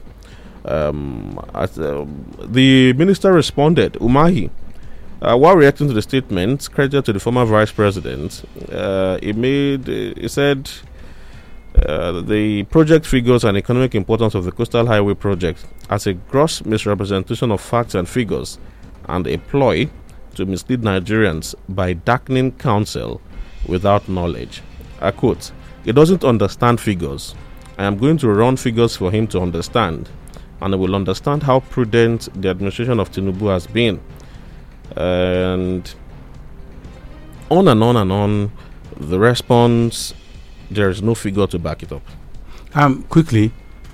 The minister responded, Umahi, while reacting to the statement credited to the former vice president, he said the project figures and economic importance of the Coastal Highway project as a gross misrepresentation of facts and figures and a ploy to mislead Nigerians by darkening counsel without knowledge. I quote, he doesn't understand figures. I am going to run figures for him to understand, and I will understand how prudent the administration of Tinubu has been. And on and on and on, the response, there is no figure to back it up. Quickly,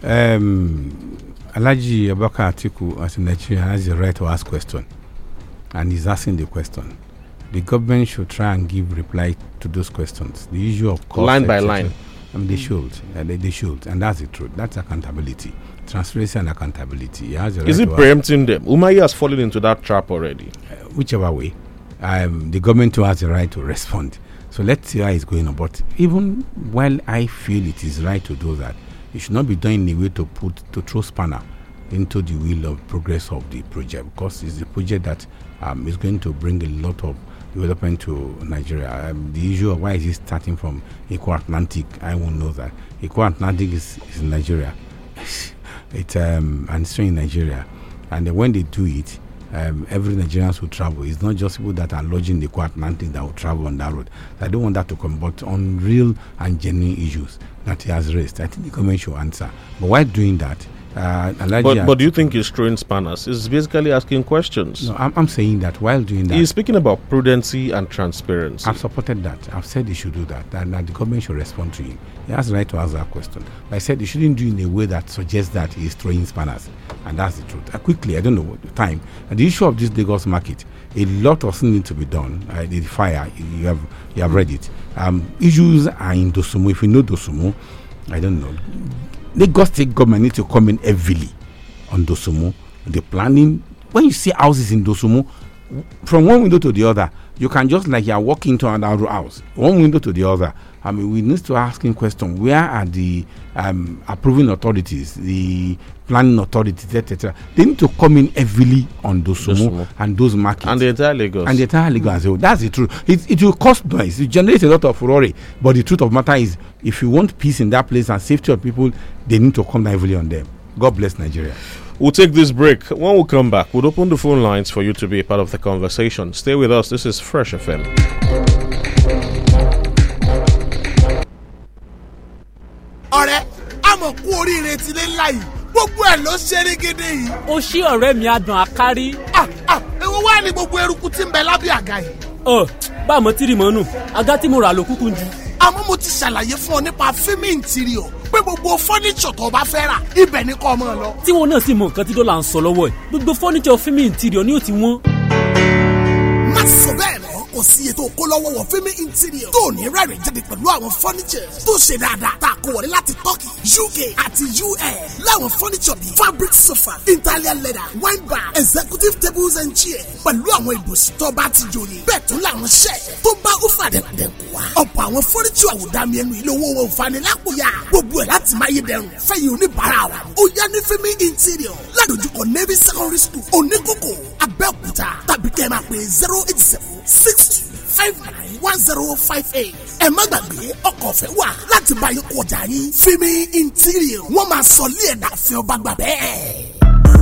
Alhaji Abubakar Atiku as a Nigerian has the right to ask questions, and he's asking the question. The government should try and give reply to those questions. The issue of cost, line by line. They should, they should, and that's the truth. That's accountability, transparency, and accountability. He has the right. Is it preempting them? Umahi has fallen into that trap already. Whichever way, the government too has the right to respond. So let's see how it's going on. But even while I feel it is right to do that, it should not be done in a way to throw spanner into the wheel of progress of the project, because it's a project that is going to bring a lot of development to Nigeria. The issue of why is it starting from Eco Atlantic, I won't know that. Eco Atlantic is in Nigeria. It's and it's in Nigeria, and when they do it, every Nigerians will travel. It's not just people that are lodging in the Eco Atlantic that will travel on that road. I don't want that to come, but on real and genuine issues that he has raised, I think the government should answer. But while doing that, but do you think he's throwing spanners? He's basically asking questions. No, I'm saying that while doing that, he's speaking about prudency and transparency. I've supported that. I've said he should do that, and that the government should respond to him. He has the right to ask that question. But I said he shouldn't do it in a way that suggests that he's throwing spanners, and that's the truth. Quickly, I don't know what the time. And the issue of this Lagos market, a lot of things need to be done. The fire, you have read it. Issues are in Dosumo. If you know Dosumo, I don't know. Lagos state government need to come in heavily on Dosumo. The planning, when you see houses in Dosumo, from one window to the other, you can just like you are walking to another house, one window to the other. I mean, we need to ask in question, where are the approving authorities, the planning authorities, etc. They need to come in heavily on Dosumo and those markets. And the entire Lagos. So that's the truth. It will cost noise. It generates a lot of furore. But the truth of the matter is, if you want peace in that place and safety of people, they need to come heavily on them. God bless Nigeria. We'll take this break. When we come back, we'll open the phone lines for you to be a part of the conversation. Stay with us. This is Fresh FM. Ọ̀rẹ́, àmọ̀ kú oríire ti lé ńlá yìí. Gbogbo ẹ̀ ló ṣe ní gidi yìí. Ó ṣí ọ̀rẹ́ mi adùn àkárí. Èwo wá ní gbogbo eruku tí ń bẹ lábẹ́ àga yìí. Bá àmọ́ tìrì mọ́nù, àga tí mo rà ló kúkú jù. Àmọ́ mo ti ṣàlàyé fún ọ nípa Fimi Interior pé gbogbo fọ́níṣọ̀ tó bá fẹ́ rà ibẹ̀ ni kó máa lọ. Tí wọn náà sì mọ nǹkan tí dọ́là ń sọ lọ́wọ́ ẹ̀, gbogbo fọ́níṣọ̀ Fimi Interior ni ó ti wọ́n. Má sọ bẹ́ẹ̀ mọ́. Kò sí iye tó kó lọ́wọ́ wọ Fimi Interior tó ní rẹ́rìn jáde pẹ̀lú àwọn furnitures tó ṣe dáadáa tá a kó wọlé láti Turkey, UK àti US láwọn furniture bíi fabric sofa, Italian leather, wine bar, executive tables and chairs pẹ̀lú àwọn ibùsùn tó bá ti jòyè bẹ́ẹ̀ tún láwọn ṣẹ́ tó bá ufa dẹ̀kùdẹ̀kù wá. Ọ̀pọ̀ àwọn furniture àwòdàmì ẹnu ilé owó wọn ò fani lápòyà gbogbo ẹ̀ láti máa yé dẹrùn fẹ́yìn oníbàárà wa. Ó yá ní Fimi Interior ládojúkọ Navy Secondary School Oníkókó Abẹ́òkúta tàbí kẹ́ ẹ máa pè 08062591058. Ẹ má gbàgbé ọkọ̀ ọ̀fẹ́ wà láti bá yín kọjá yín. Fimi Interior wọ́n máa sọ lé ẹ̀dá fẹ́ ọba gbà bẹ́ẹ̀.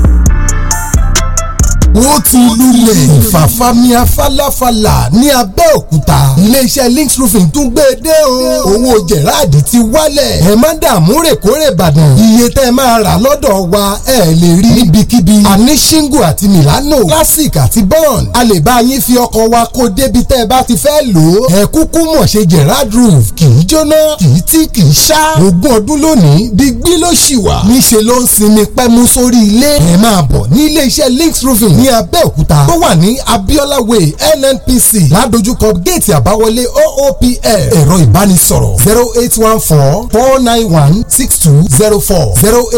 Ó ti lulẹ̀ ìfàfàmìà falafala ní Abẹ́òkúta. Iléeṣẹ́ Links Roofing tún gbé dé o. Owó Gerard ti wálẹ̀. Ẹ má dààmú rèkórè Ìbàdàn. Iye tẹ́ máa rà lọ́dọ̀ wa ẹ lè rí níbikíbi. A ní shingle àti Milano, classic àti bond. A lè bá yín fi ọkọ̀ wa kó débi tẹ́ ẹ bá ti fẹ́ lò ó. Ẹ kúkú mọ̀ ṣe Gerard roof kì í jóná, kì í tí kì í ṣá. 20 ọdún lónìí digbí ló ṣì wà. Níṣe ló ń sinmi pẹ́mú sórí ilé. Ẹ máa bọ̀ ní iléeṣẹ́ Links Roofing ní Abẹ́òkúta tó wà ní Abiola Way NNPC ládojúkọ géètì àbáwọlé OOPL. Ẹ̀rọ ìbánisọ̀rọ̀ 08144916204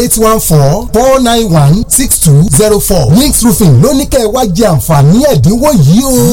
08144916204. Links Roofing ló ní kẹ́ ẹ wá jẹ àǹfààní ẹ̀dínwó yìí o.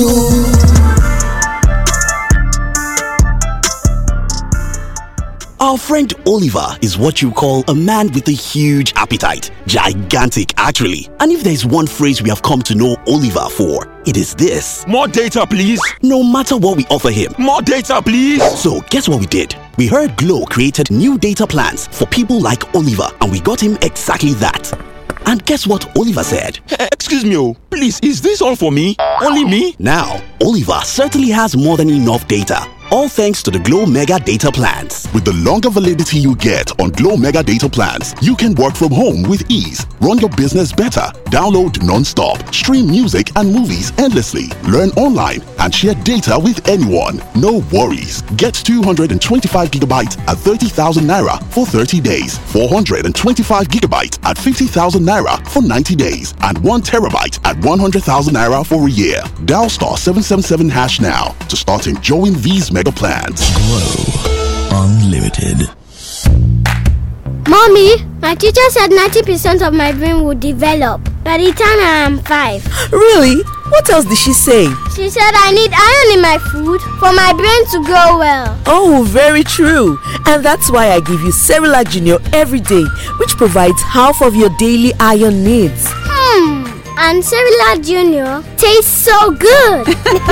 Our friend Oliver is what you call a man with a huge appetite. Gigantic, actually. And if there's one phrase we have come to know Oliver for, it is this. More data, please. No matter what we offer him. More data, please. So, guess what we did? We heard Glow created new data plans for people like Oliver, and we got him exactly that. And guess what Oliver said? Excuse me, please, is this all for me? Only me? Now, Oliver certainly has more than enough data. All thanks to the Glow Mega Data Plans. With the longer validity you get on Glow Mega Data Plans, you can work from home with ease, run your business better, download non-stop, stream music and movies endlessly, learn online, and share data with anyone. No worries. Get 225 gigabytes at 30,000 naira for 30 days, 425 gigabytes at 50,000 naira for 90 days, and 1 terabyte at 100,000 naira for a year. Dial *777# now to start enjoying these mega plans. Glow Unlimited. Mommy, my teacher said 90% of my brain will develop by the time I am 5. Really? What else did she say? She said I need iron in my food for my brain to grow well. Oh, very true. And that's why I give you Cerelac Junior every day, which provides half of your daily iron needs. And Cerelac Junior tastes so good.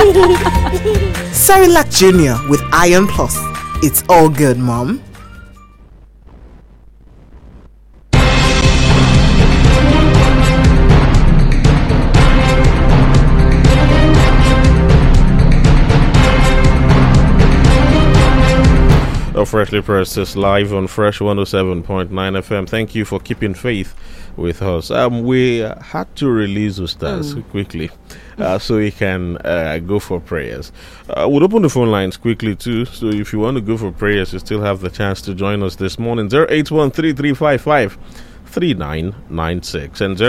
Cerelac Junior with Iron Plus. It's all good, Mom. Freshly Pressed is live on Fresh 107.9 FM. Thank you for keeping faith with us. We had to release Ustaz quickly so we can go for prayers. We'll open the phone lines quickly too, so if you want to go for prayers, you still have the chance to join us this morning. 08133553996 and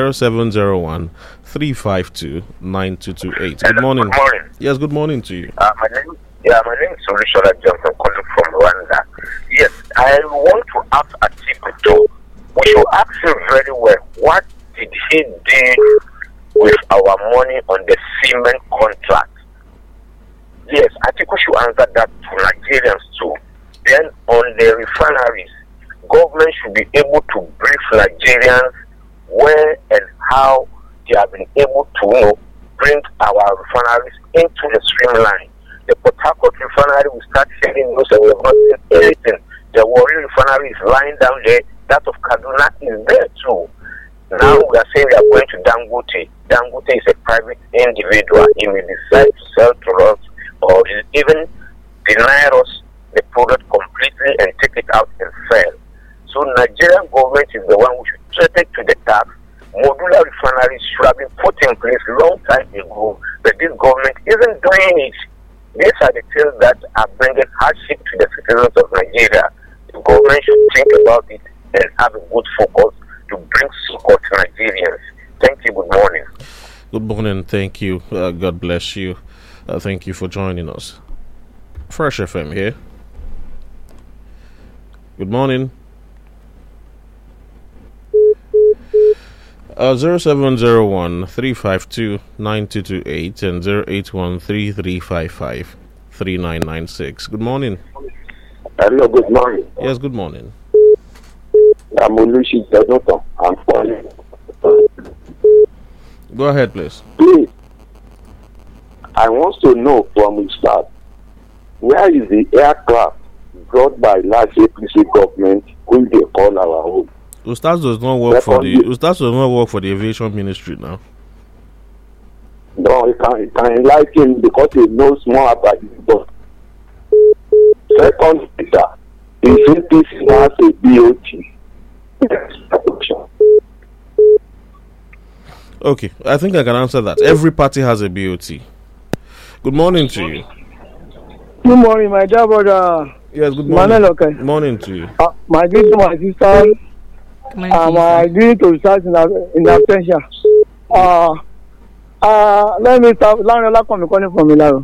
0701-352-9228. Good morning. Good morning. Yes, good morning to you. My name is Solishola Johnson, calling from Rwanda. Yes, I want to ask Atiku. We should ask him very well, what did he do with our money on the cement contract? Yes, Atiku should answer that to Nigerians too. Then on the refineries, government should be able to brief Nigerians where and how they have been able to bring our refineries into the streamline. The Port Harcourt refinery will start selling those and we have not seen anything. The Warri refinery is lying down there. That of Kaduna is there too. Now we are saying we are going to Dangote. Dangote is a private individual. He may decide to sell to us or even deny us the product completely and take it out and sell. So Nigerian government is the one who should threaten to the tax. Modular refineries should have been put in place long time ago, but this government isn't doing it. These are the things that are bringing hardship to the citizens of Nigeria. The government should think about it and have a good focus to bring support to Nigerians. Thank you. Good morning. Good morning. Thank you. God bless you. Thank you for joining us. Fresh FM here. Good morning. 0701-352-9228 and 081-3355-3996. Good morning. Hello, good morning. Yes, good morning. I'm Olushi Donoton. I'm calling. Go ahead, please. Please, I want to know from the start, where is the aircraft brought by last APC government, who they call our own? Ustaz does not work for the aviation ministry now. No, he can enlighten because he knows more about it. But second, the APC has a BOT. Okay, I think I can answer that. Every party has a BOT. Good morning to you. Good morning, my dear brother. Yes, good morning. Manuel, okay. Good morning to you. My greeting to my sister. I agree to start in absentia. Let me start. Laniola calling from Milano.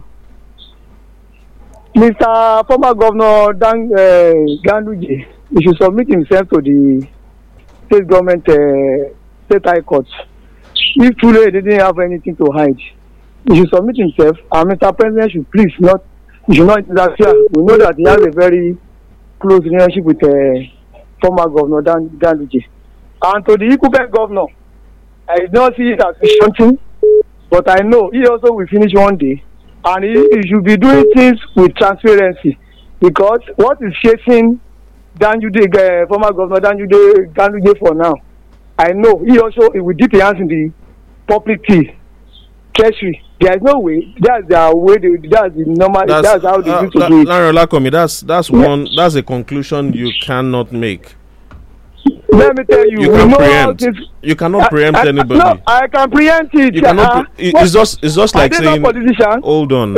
Mr. Former Governor Ganduje, he should submit himself to the state government, state high court. If truly he didn't have anything to hide, he should submit himself. And Mr. President should please not interfere. We know that he has a very close relationship with former Governor Ganduje. And to the Ikube governor, I did not see it as something, but I know he also will finish one day, and he should be doing things with transparency, because what is chasing Ganduje, former Governor Ganduje for now, I know he will dip his hands in the public treasury. There is no way. That's the way. That's the normal. That's how they used to do it. Lakomi, that's a conclusion you cannot make. Let me tell you, you cannot preempt anybody. No, I can preempt it. You cannot. It's just like saying. Hold on.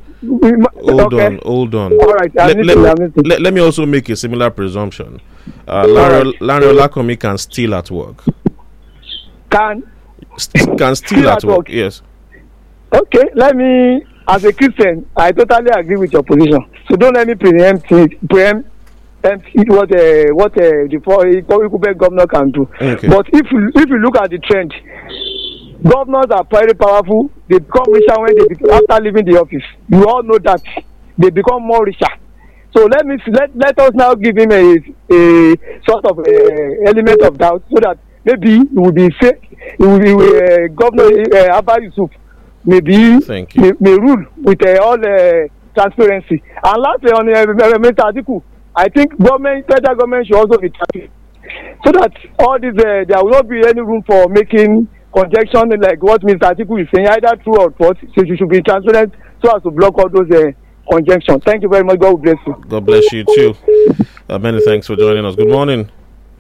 Hold on. All right. Let me also make a similar presumption. Lanre Lakomi can steal at work. Can steal at work. Yes. Okay. Let me, as a Christian, I totally agree with your position. So don't let me preempt what the Ikube governor can do. Okay. But if you look at the trend, governors are very powerful. They become richer when after leaving the office. You all know that they become more richer. So let us now give him a sort of element of doubt, so that maybe it will be fake. It will be Governor Abba Yusuf may rule with all transparency. And lastly, on Mr. Atiku, I think federal government should also be transparent, so that all this there will not be any room for making conjecture like what Mr. Atiku is saying, either true or false. So you should be transparent so as to block all those conjections. Thank you very much. God bless you. God bless you too. Many thanks for joining us. Good morning.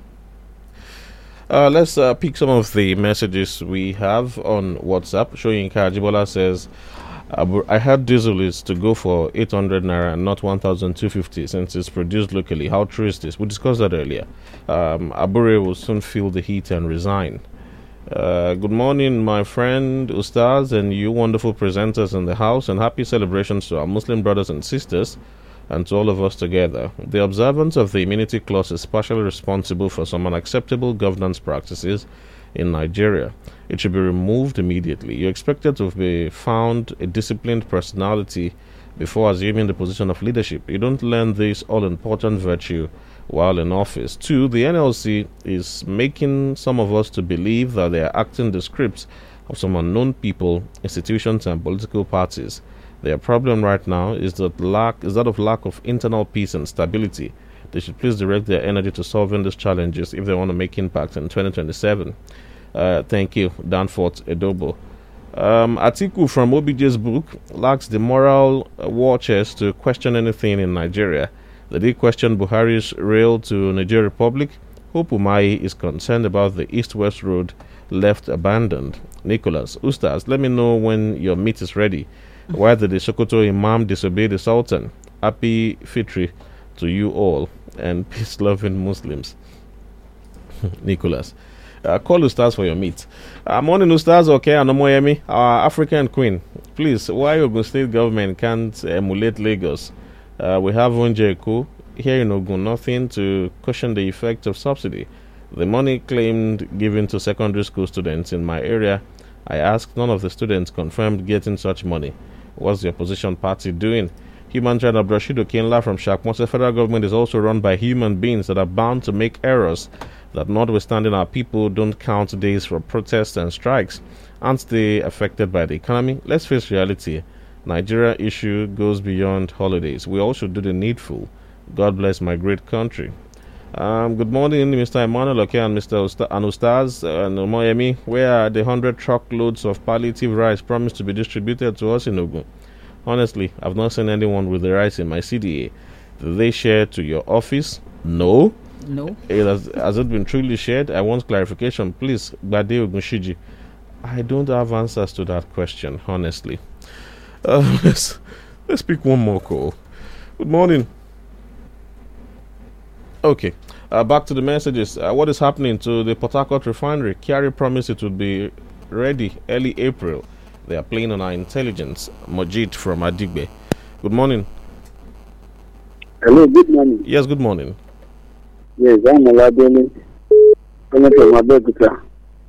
Let's pick some of the messages we have on WhatsApp. Shoyinka Ajibola says, I heard diesel is to go for 800 naira and not 1,250 since it's produced locally. How true is this? We discussed that earlier. Abure will soon feel the heat and resign. Good morning, my friend Ustaz and you wonderful presenters in the house, and happy celebrations to our Muslim brothers and sisters and to all of us together. The observance of the immunity clause is partially responsible for some unacceptable governance practices in Nigeria. It should be removed immediately. You're expected to be found a disciplined personality before assuming the position of leadership. You don't learn this all-important virtue while in office. 2, the NLC is making some of us to believe that they are acting the scripts of some unknown people, institutions, and political parties. Their problem right now is that of lack of internal peace and stability. They should please direct their energy to solving these challenges if they want to make impact in 2027. Thank you, Danforth Edobo. Atiku from OBJ's book lacks the moral war chest to question anything in Nigeria. They did question Buhari's rail to Nigeria Republic. Hope Umahi is concerned about the east-west road left abandoned. Nicholas, Ustaz, let me know when your meat is ready. Why did the Sokoto Imam disobey the Sultan? Happy Fitri to you all and peace-loving Muslims. Nicholas, call Ustaz for your meat. Morning Ustaz, okay, Anomoyemi, our African queen. Please, why Ogun State government can't emulate Lagos? We have Onjeku here in Ogun, nothing to cushion the effect of subsidy. The money claimed given to secondary school students in my area, I asked, none of the students confirmed getting such money. What's the opposition party doing? Human Child Abdurrashid Okinla from Shakmos. The federal government is also run by human beings that are bound to make errors, that notwithstanding our people don't count days for protests and strikes. Aren't they affected by the economy? Let's face reality. Nigeria issue goes beyond holidays. We all should do the needful. God bless my great country. Good morning, Mr. Emmanuel Oke and Mr. Ustaz and Moyemi. Where are the 100 truckloads of palliative rice promised to be distributed to us in Ogun? Honestly, I've not seen anyone with the rice in my CDA. Did they share to your office? No. Has it been truly shared? I want clarification. Please, Gbade Ogunshiji. I don't have answers to that question, honestly. Let's pick one more call. Good morning. Okay, back to the messages. What is happening to the Port Harcourt refinery? Kyari promised it would be ready early April. They are playing on our intelligence. Majid from Adigbe. Good morning. Hello, good morning. Yes, good morning. Yes, I'm Oladele. Coming from Abeokuta.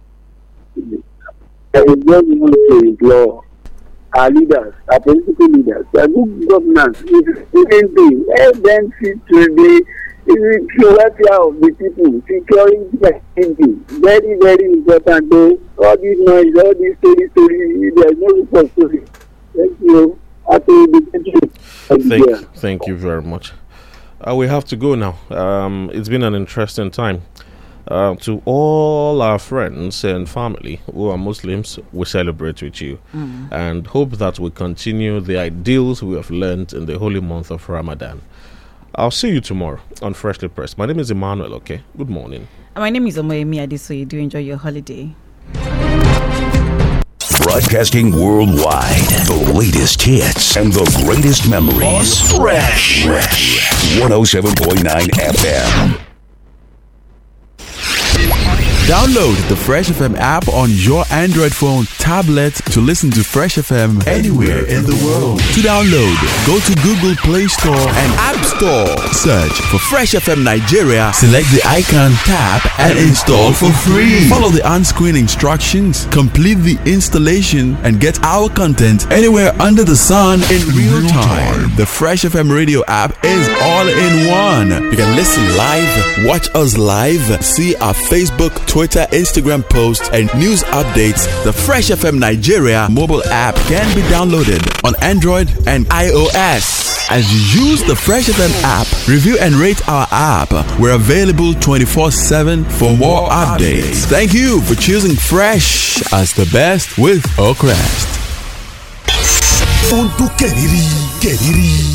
I just want to implore our leaders, our political leaders, our good governance, help them to be welfare of the people, securing their thinking. Very, very important. Though all this noise, all this story, there is no room for story. Thank you. Thank you very much. We have to go now. It's been an interesting time. To all our friends and family who are Muslims, we celebrate with you and hope that we continue the ideals we have learned in the holy month of Ramadan. I'll see you tomorrow on Freshly Pressed. My name is Emmanuel, okay? Good morning. My name is Omoyemi Adesoye. Do enjoy your holiday. Broadcasting worldwide, the latest hits and the greatest memories. Fresh 107.9 FM. Download the Fresh FM app on your Android phone, tablet to listen to Fresh FM anywhere in the world. To download, go to Google Play Store and App Store. Store. Search for Fresh FM Nigeria, select the icon, tap, and install for free. Follow the on-screen instructions, complete the installation, and get our content anywhere under the sun in real time. The Fresh FM radio app is all in one. You can listen live, watch us live, see our Facebook, Twitter, Instagram posts, and news updates. The Fresh FM Nigeria mobile app can be downloaded on Android and iOS. As you use the Fresh FM app, review and rate our app. We're available 24/7 for more updates. Thank you for choosing Fresh as the best with Oakrest. Kẹ̀rìírí.